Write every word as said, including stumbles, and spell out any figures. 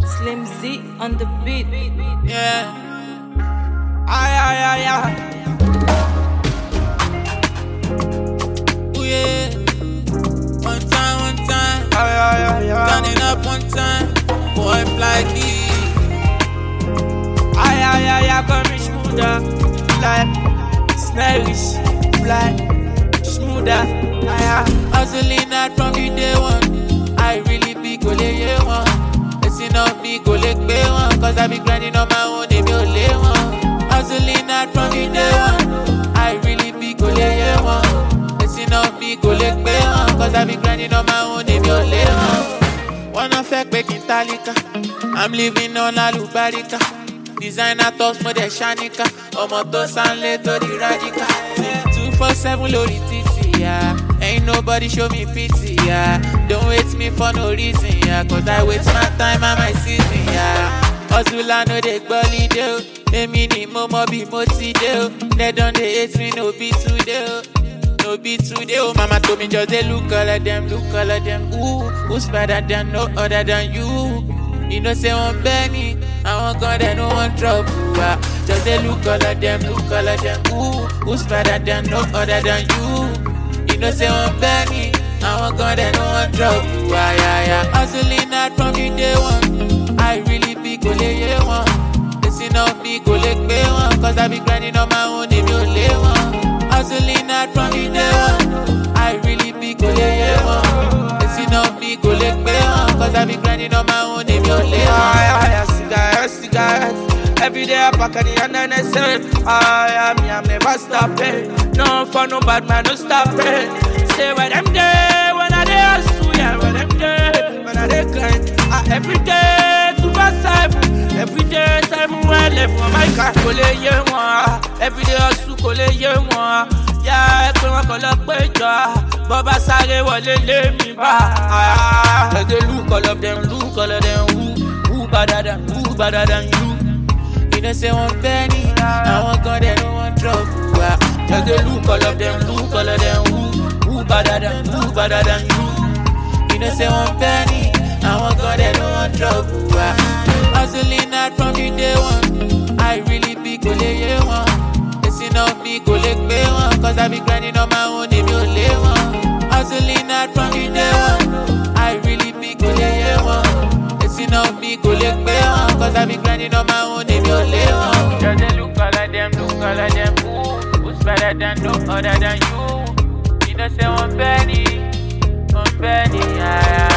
Slim Z on the beat. Yeah. Ay, ay, ay, ay. Ooh, yeah. One time, one time. Ay, ay, ay, ay. Turning up one time. Boy, fly deep. Ay, ay, ay, ay. Come me smoother. Fly. Snailish. Fly. Smoother. Ay, ay. Hustling out from the day one. I really be go lay yeah, one. Listen up me go leg pay one. Cause I be grinding on my own, if you lay one. Hustling out from the day one. I really be go lay yeah, one. Listen up me go leg pay one. Cause I be grinding on my own, if you lay one. Wanna fake baking talika. I'm living on alubarika. Designer talks more than shanika. Omo to sound late to the radical. two four seven lori titi, yeah. Ain't nobody show me pity, yeah. Don't wait me for no reason, yeah. Cause I wait my time and my season, yeah. Hustle I know they gully do. Emi ni mo mo be moti do. They don't they hate me, no be today. No be today, oh mama told me just they look all of them, look all of them. Ooh, who's better than no other than you? You know say one Benny, I want God and no one trouble. Ah. Just they look all of them, look all of them. Ooh, who's better than no other than you? You know say one Benny, I want God and no one trouble. Ah, yeah, yeah. Hustling out from the day one. I really be go lay yeah, one. Listen up me go leg pay one. Cause I be grinding on my own, if you lay one. Hustling out from the day one. I really be go lay yeah, one. Listen up me go leg pay one. Cause I be grinding on my own, if you lay one. I, I, cigarette, cigarette. Every day I pack the and then I say I am me, I'm never stopping. No for no bad man, no stopping. Say when them day, when I day hustle, yeah, when them day, when I day grind. I every day to pass seven, every day seven when left for my car. Kole ye moi, every day hustle kole ye moi. Yeah, every one call up peja. Baba sare wale le mi ba. Ah, they look all of them, look all of them. Who, who better than, who better than you? You know say one Benny, I want God and no one trouble. Ah. Just they look all of them, look all of them. Who, who better than, who better than you? You know say one Benny, I want God and no one trouble. Ah. Hustling out from the day one. I really be go lay yeah, one. Listen up me go leg pay one. Cause I be grinding on my own, if you lay one. Hustling out from the day one. I really be go lay yeah, one. Listen up me go leg pay one. Cause I be grinding on my own, if you lay one. Just they look all of them, look all of them. Ooh, who's better than no other than you? You know say one Benny, one Benny, yeah.